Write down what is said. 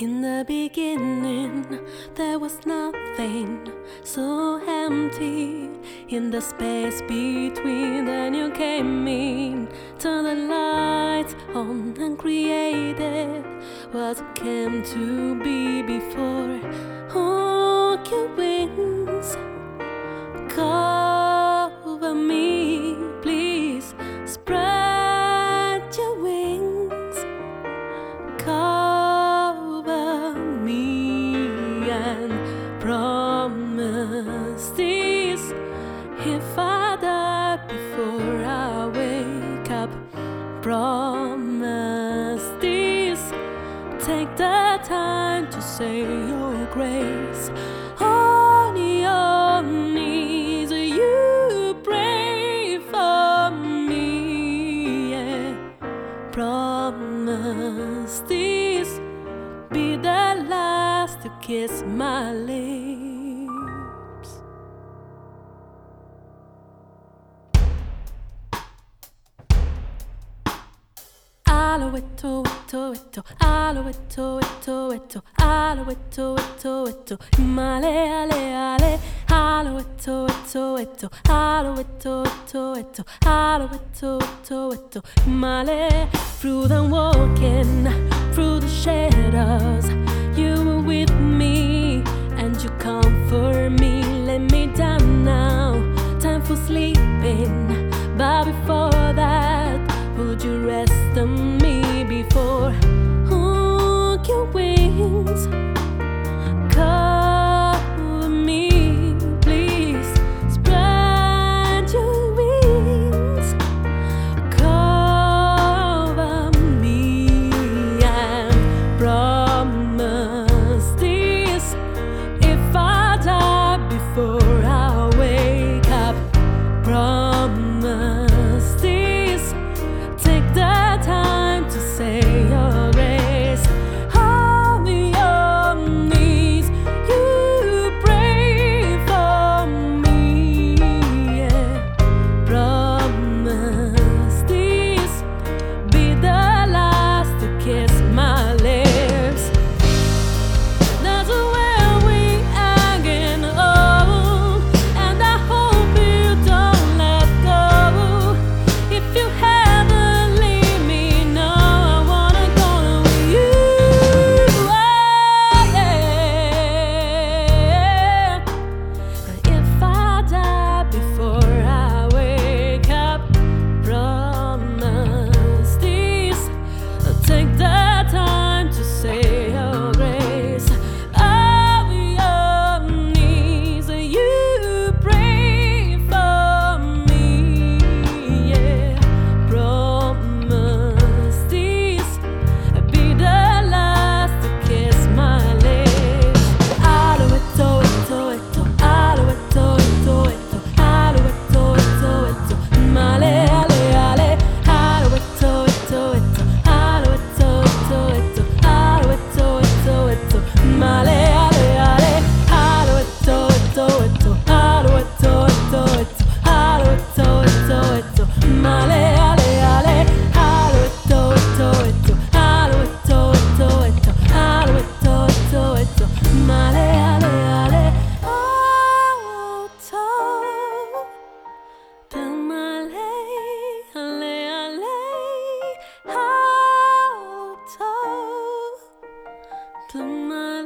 In the beginning, there was nothing, so empty. In the space between, then you came in, turned the lights on and created what came to be before. Hook your wings, cover me, please. Spread your wings, cover me, and promise this. If I die before I wake up, promise this. Take the time to say your grace on your knees. You pray for me, yeah. Promise this. Be the last to kiss my lips. Aloeto, eto, eto, aloeto, eto, eto, aloeto, eto, eto, male, ale, ale, aloeto, eto, eto, aloeto, eto, eto, aloeto, eto, eto, male. Through the walking, through the shadows, you were with me, and you comfort me. Let me down now, time for sleeping, but before that, would you rest on me before? Hook your wings, cover me, please. Spread your wings, cover me, and promise this. If I die before I wake up, promise this. Take the time to say your grace on your knees. You pray for me, yeah. Promise this. Be the last to kiss my lips. That's where we again, oh, and I hope you don't let go. If you take the time to say your grace on your knees. You pray for me, yeah. Promise this. Be the last to kiss my lips. Aloeto, eto, eto, aloeto, eto, eto, aloeto, eto, eto, male, ale, ale, aloeto, eto, eto. Male, ale, ale, aloeto, eto, eto, aloeto, eto, eto, aloeto, eto, eto, male, ale, ale, aloeto, eto, eto, aloeto, eto, eto, aloeto, eto, eto, male, ale, ale, aloeto, the male, ale, ale, aloeto, the male.